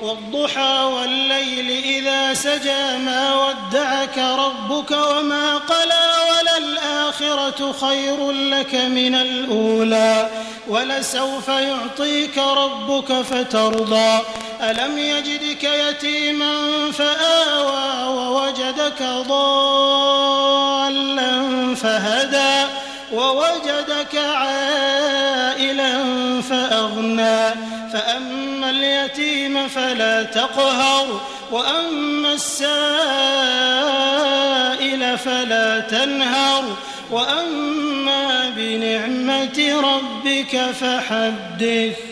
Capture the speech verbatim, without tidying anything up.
والضحى والليل إذا سجى ما ودعك ربك وما قلى وللآخرة خير لك من الأولى ولسوف يعطيك ربك فترضى ألم يجدك يتيما فآوى ووجدك ضالا فهدى ووجدك عائلا فأغنى فأما اليتيم فلا تقهر وأما السائل فلا تنهر وأما بنعمة ربك فحدث.